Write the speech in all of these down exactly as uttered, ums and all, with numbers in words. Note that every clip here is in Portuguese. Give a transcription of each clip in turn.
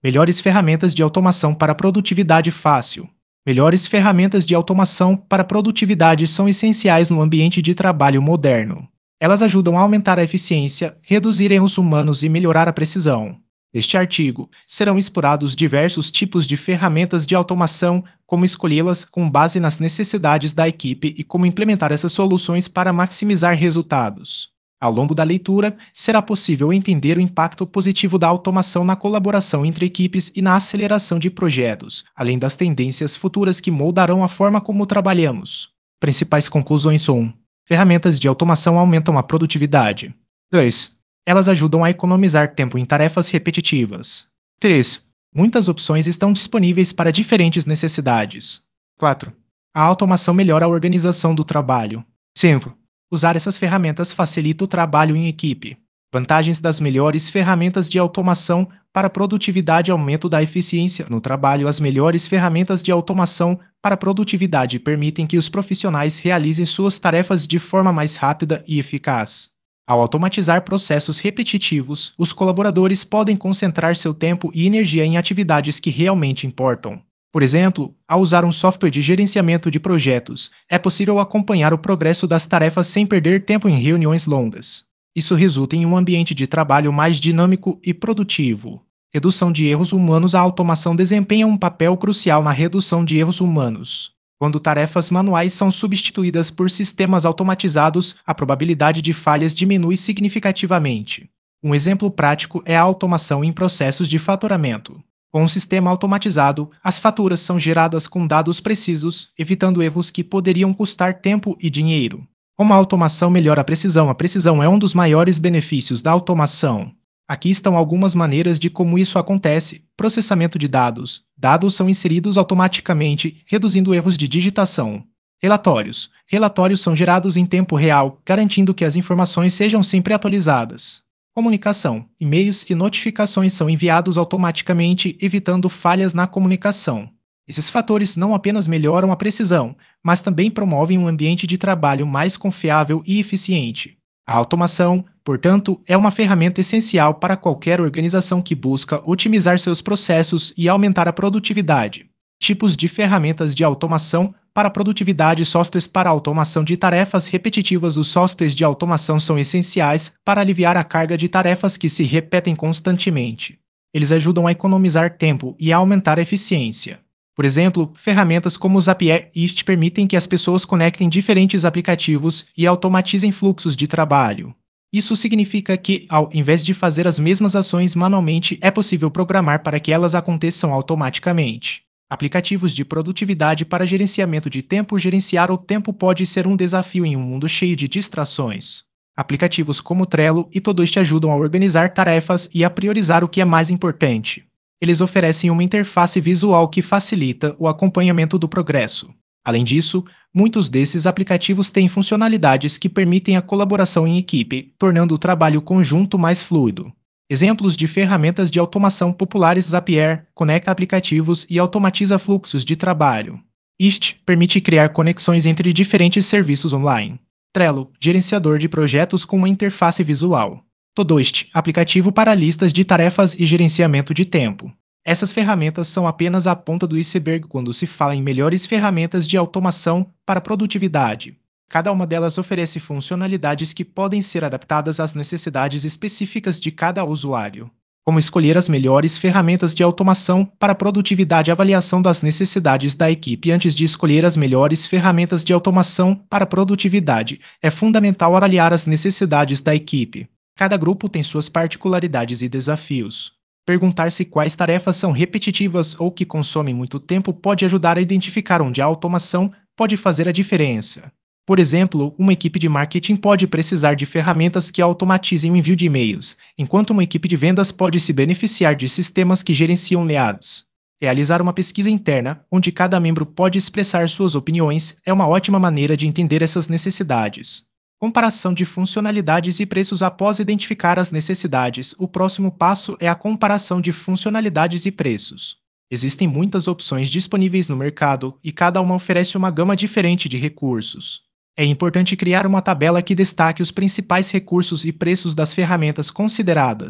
Melhores ferramentas de automação para produtividade fácil. Melhores ferramentas de automação para produtividade são essenciais no ambiente de trabalho moderno. Elas ajudam a aumentar a eficiência, reduzir erros humanos e melhorar a precisão. Neste artigo, serão explorados diversos tipos de ferramentas de automação, como escolhê-las com base nas necessidades da equipe e como implementar essas soluções para maximizar resultados. Ao longo da leitura, será possível entender o impacto positivo da automação na colaboração entre equipes e na aceleração de projetos, além das tendências futuras que moldarão a forma como trabalhamos. Principais conclusões: um. Ferramentas de automação aumentam a produtividade. dois. Elas ajudam a economizar tempo em tarefas repetitivas. três. Muitas opções estão disponíveis para diferentes necessidades. quatro. A automação melhora a organização do trabalho. cinco. Usar essas ferramentas facilita o trabalho em equipe. Vantagens das melhores ferramentas de automação para produtividade e aumento da eficiência no trabalho. As melhores ferramentas de automação para produtividade permitem que os profissionais realizem suas tarefas de forma mais rápida e eficaz. Ao automatizar processos repetitivos, os colaboradores podem concentrar seu tempo e energia em atividades que realmente importam. Por exemplo, ao usar um software de gerenciamento de projetos, é possível acompanhar o progresso das tarefas sem perder tempo em reuniões longas. Isso resulta em um ambiente de trabalho mais dinâmico e produtivo. Redução de erros humanos. A automação desempenha um papel crucial na redução de erros humanos. Quando tarefas manuais são substituídas por sistemas automatizados, a probabilidade de falhas diminui significativamente. Um exemplo prático é a automação em processos de faturamento. Com um sistema automatizado, as faturas são geradas com dados precisos, evitando erros que poderiam custar tempo e dinheiro. Como a automação melhora a precisão? A precisão é um dos maiores benefícios da automação. Aqui estão algumas maneiras de como isso acontece. Processamento de dados. Dados são inseridos automaticamente, reduzindo erros de digitação. Relatórios. Relatórios são gerados em tempo real, garantindo que as informações sejam sempre atualizadas. Comunicação. E-mails e notificações são enviados automaticamente, evitando falhas na comunicação. Esses fatores não apenas melhoram a precisão, mas também promovem um ambiente de trabalho mais confiável e eficiente. A automação, portanto, é uma ferramenta essencial para qualquer organização que busca otimizar seus processos e aumentar a produtividade. Tipos de ferramentas de automação para a produtividade. Softwares para a automação de tarefas repetitivas. Os softwares de automação são essenciais para aliviar a carga de tarefas que se repetem constantemente. Eles ajudam a economizar tempo e a aumentar a eficiência. Por exemplo, ferramentas como o Zapier e Ist permitem que as pessoas conectem diferentes aplicativos e automatizem fluxos de trabalho. Isso significa que, ao invés de fazer as mesmas ações manualmente, é possível programar para que elas aconteçam automaticamente. Aplicativos de produtividade para gerenciamento de tempo. Gerenciar o tempo pode ser um desafio em um mundo cheio de distrações. Aplicativos como Trello e Todoist ajudam a organizar tarefas e a priorizar o que é mais importante. Eles oferecem uma interface visual que facilita o acompanhamento do progresso. Além disso, muitos desses aplicativos têm funcionalidades que permitem a colaboração em equipe, tornando o trabalho conjunto mais fluido. Exemplos de ferramentas de automação populares. Zapier conecta aplicativos e automatiza fluxos de trabalho. Ist permite criar conexões entre diferentes serviços online. Trello, gerenciador de projetos com uma interface visual. Todoist, aplicativo para listas de tarefas e gerenciamento de tempo. Essas ferramentas são apenas a ponta do iceberg quando se fala em melhores ferramentas de automação para produtividade. Cada uma delas oferece funcionalidades que podem ser adaptadas às necessidades específicas de cada usuário. Como escolher as melhores ferramentas de automação para produtividade? Avaliação das necessidades da equipe. Antes de escolher as melhores ferramentas de automação para produtividade, é fundamental avaliar as necessidades da equipe. Cada grupo tem suas particularidades e desafios. Perguntar-se quais tarefas são repetitivas ou que consomem muito tempo pode ajudar a identificar onde a automação pode fazer a diferença. Por exemplo, uma equipe de marketing pode precisar de ferramentas que automatizem o envio de e-mails, enquanto uma equipe de vendas pode se beneficiar de sistemas que gerenciam leads. Realizar uma pesquisa interna, onde cada membro pode expressar suas opiniões, é uma ótima maneira de entender essas necessidades. Comparação de funcionalidades e preços. Após identificar as necessidades, o próximo passo é a comparação de funcionalidades e preços. Existem muitas opções disponíveis no mercado e cada uma oferece uma gama diferente de recursos. É importante criar uma tabela que destaque os principais recursos e preços das ferramentas consideradas.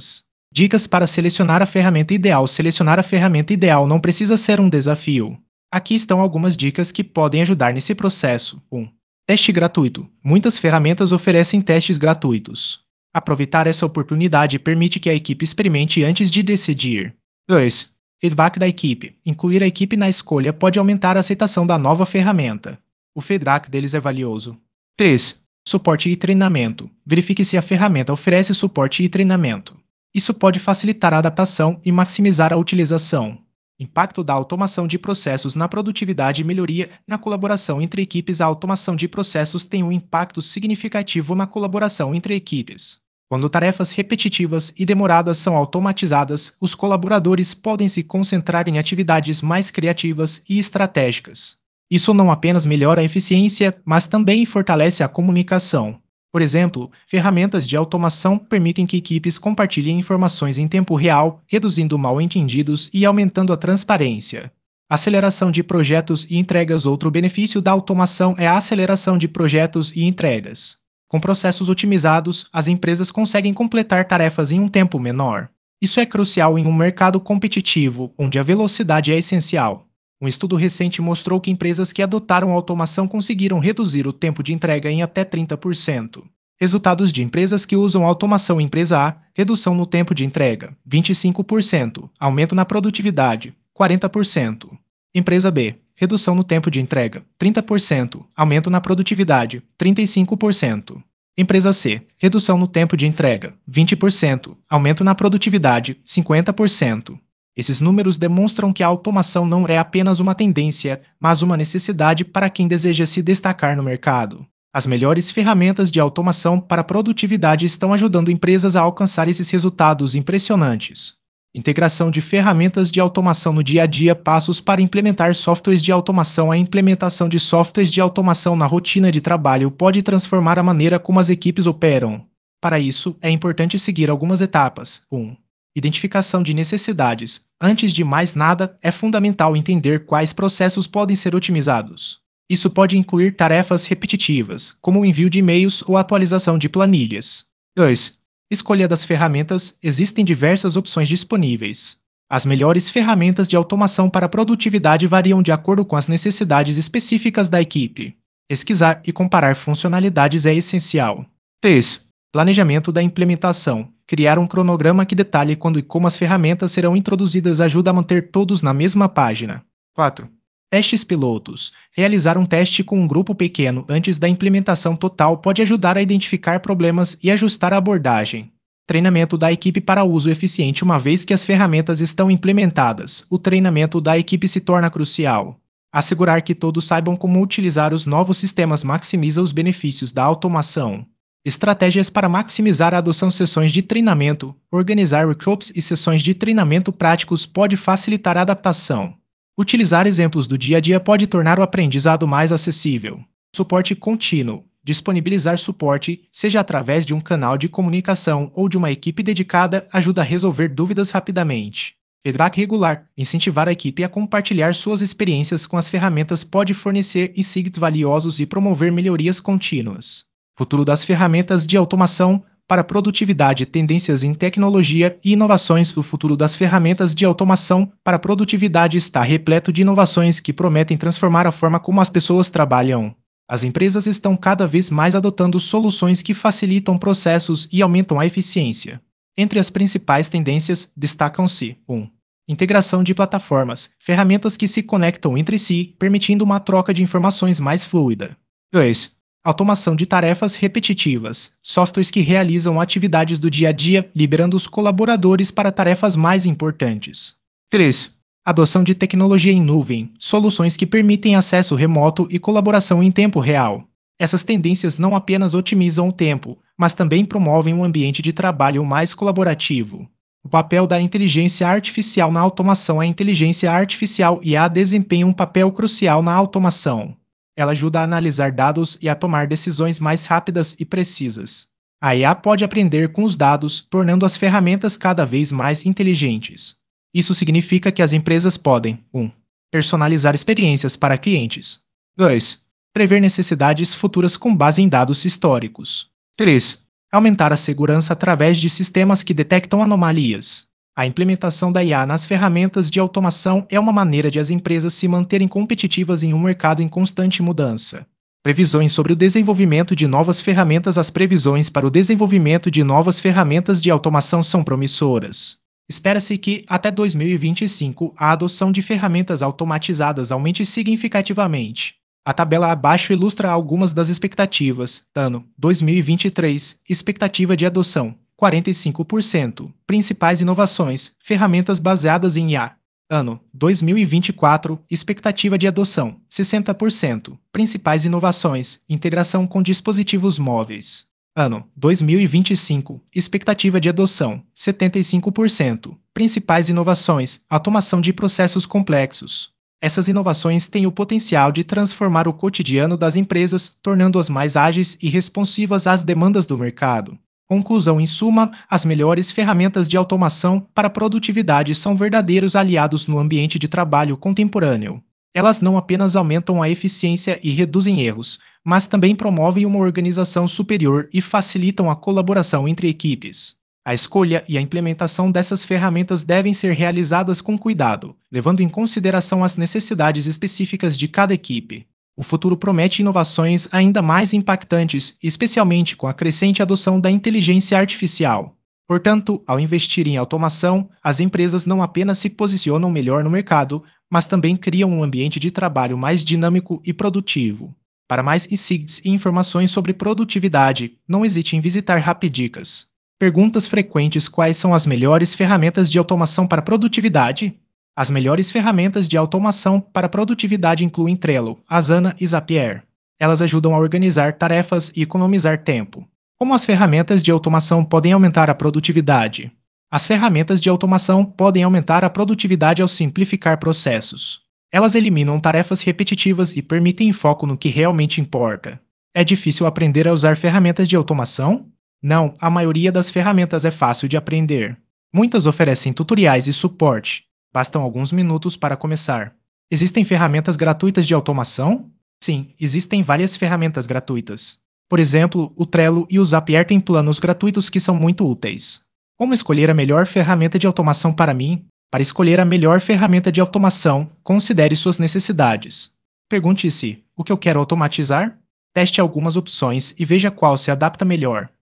Dicas para selecionar a ferramenta ideal. Selecionar a ferramenta ideal não precisa ser um desafio. Aqui estão algumas dicas que podem ajudar nesse processo. um. Teste gratuito. Muitas ferramentas oferecem testes gratuitos. Aproveitar essa oportunidade permite que a equipe experimente antes de decidir. dois. Feedback da equipe. Incluir a equipe na escolha pode aumentar a aceitação da nova ferramenta. O feedback deles é valioso. três. Suporte e treinamento. Verifique se a ferramenta oferece suporte e treinamento. Isso pode facilitar a adaptação e maximizar a utilização. Impacto da automação de processos na produtividade e melhoria na colaboração entre equipes. A automação de processos tem um impacto significativo na colaboração entre equipes. Quando tarefas repetitivas e demoradas são automatizadas, os colaboradores podem se concentrar em atividades mais criativas e estratégicas. Isso não apenas melhora a eficiência, mas também fortalece a comunicação. Por exemplo, ferramentas de automação permitem que equipes compartilhem informações em tempo real, reduzindo mal-entendidos e aumentando a transparência. Aceleração de projetos e entregas. Outro benefício da automação é a aceleração de projetos e entregas. Com processos otimizados, as empresas conseguem completar tarefas em um tempo menor. Isso é crucial em um mercado competitivo, onde a velocidade é essencial. Um estudo recente mostrou que empresas que adotaram automação conseguiram reduzir o tempo de entrega em até trinta por cento. Resultados de empresas que usam automação. Empresa A, redução no tempo de entrega, vinte e cinco por cento, aumento na produtividade, quarenta por cento. Empresa B, redução no tempo de entrega, trinta por cento, aumento na produtividade, trinta e cinco por cento. Empresa C, redução no tempo de entrega, vinte por cento, aumento na produtividade, cinquenta por cento. Esses números demonstram que a automação não é apenas uma tendência, mas uma necessidade para quem deseja se destacar no mercado. As melhores ferramentas de automação para produtividade estão ajudando empresas a alcançar esses resultados impressionantes. Integração de ferramentas de automação no dia a dia. Passos para implementar softwares de automação. A implementação de softwares de automação na rotina de trabalho pode transformar a maneira como as equipes operam. Para isso, é importante seguir algumas etapas. um. Identificação de necessidades. Antes de mais nada, é fundamental entender quais processos podem ser otimizados. Isso pode incluir tarefas repetitivas, como o envio de e-mails ou atualização de planilhas. dois. Escolha das ferramentas. Existem diversas opções disponíveis. As melhores ferramentas de automação para produtividade variam de acordo com as necessidades específicas da equipe. Pesquisar e comparar funcionalidades é essencial. três. Planejamento da implementação. Criar um cronograma que detalhe quando e como as ferramentas serão introduzidas ajuda a manter todos na mesma página. quatro. Testes pilotos. Realizar um teste com um grupo pequeno antes da implementação total pode ajudar a identificar problemas e ajustar a abordagem. Treinamento da equipe para uso eficiente. Uma vez que as ferramentas estão implementadas, o treinamento da equipe se torna crucial. Assegurar que todos saibam como utilizar os novos sistemas maximiza os benefícios da automação. Estratégias para maximizar a adoção. Sessões de treinamento. Organizar workshops e sessões de treinamento práticos pode facilitar a adaptação. Utilizar exemplos do dia a dia pode tornar o aprendizado mais acessível. Suporte contínuo. Disponibilizar suporte, seja através de um canal de comunicação ou de uma equipe dedicada, ajuda a resolver dúvidas rapidamente. Feedback regular. Incentivar a equipe a compartilhar suas experiências com as ferramentas pode fornecer insights valiosos e promover melhorias contínuas. Futuro das ferramentas de automação para produtividade. Tendências em tecnologia e inovações. O futuro das ferramentas de automação para produtividade está repleto de inovações que prometem transformar a forma como as pessoas trabalham. As empresas estão cada vez mais adotando soluções que facilitam processos e aumentam a eficiência. Entre as principais tendências, destacam-se: um. Integração de plataformas, ferramentas que se conectam entre si, permitindo uma troca de informações mais fluida. dois. Automação de tarefas repetitivas, softwares que realizam atividades do dia a dia, liberando os colaboradores para tarefas mais importantes. três. Adoção de tecnologia em nuvem, soluções que permitem acesso remoto e colaboração em tempo real. Essas tendências não apenas otimizam o tempo, mas também promovem um ambiente de trabalho mais colaborativo. O papel da inteligência artificial na automação. A inteligência artificial I A desempenha um papel crucial na automação. Ela ajuda a analisar dados e a tomar decisões mais rápidas e precisas. A I A pode aprender com os dados, tornando as ferramentas cada vez mais inteligentes. Isso significa que as empresas podem: um. Personalizar experiências para clientes. dois. Prever necessidades futuras com base em dados históricos. três. Aumentar a segurança através de sistemas que detectam anomalias. A implementação da I A nas ferramentas de automação é uma maneira de as empresas se manterem competitivas em um mercado em constante mudança. Previsões sobre o desenvolvimento de novas ferramentas. As previsões para o desenvolvimento de novas ferramentas de automação são promissoras. Espera-se que, até dois mil e vinte e cinco, a adoção de ferramentas automatizadas aumente significativamente. A tabela abaixo ilustra algumas das expectativas. Ano dois mil e vinte e três, expectativa de adoção, quarenta e cinco por cento. Principais inovações, ferramentas baseadas em I A. Ano dois mil e vinte e quatro, expectativa de adoção, sessenta por cento. Principais inovações, integração com dispositivos móveis. Ano dois mil e vinte e cinco, expectativa de adoção, setenta e cinco por cento. Principais inovações, automação de processos complexos. Essas inovações têm o potencial de transformar o cotidiano das empresas, tornando-as mais ágeis e responsivas às demandas do mercado. Conclusão: em suma, as melhores ferramentas de automação para a produtividade são verdadeiros aliados no ambiente de trabalho contemporâneo. Elas não apenas aumentam a eficiência e reduzem erros, mas também promovem uma organização superior e facilitam a colaboração entre equipes. A escolha e a implementação dessas ferramentas devem ser realizadas com cuidado, levando em consideração as necessidades específicas de cada equipe. O futuro promete inovações ainda mais impactantes, especialmente com a crescente adoção da inteligência artificial. Portanto, ao investir em automação, as empresas não apenas se posicionam melhor no mercado, mas também criam um ambiente de trabalho mais dinâmico e produtivo. Para mais insights e informações sobre produtividade, não hesite em visitar Rapidicas. Perguntas frequentes: quais são as melhores ferramentas de automação para produtividade? As melhores ferramentas de automação para produtividade incluem Trello, Asana e Zapier. Elas ajudam a organizar tarefas e economizar tempo. Como as ferramentas de automação podem aumentar a produtividade? As ferramentas de automação podem aumentar a produtividade ao simplificar processos. Elas eliminam tarefas repetitivas e permitem foco no que realmente importa. É difícil aprender a usar ferramentas de automação? Não, a maioria das ferramentas é fácil de aprender. Muitas oferecem tutoriais e suporte. Bastam alguns minutos para começar. Existem ferramentas gratuitas de automação? Sim, existem várias ferramentas gratuitas. Por exemplo, o Trello e o Zapier têm planos gratuitos que são muito úteis. Como escolher a melhor ferramenta de automação para mim? Para escolher a melhor ferramenta de automação, considere suas necessidades. Pergunte-se: o que eu quero automatizar? Teste algumas opções e veja qual se adapta melhor.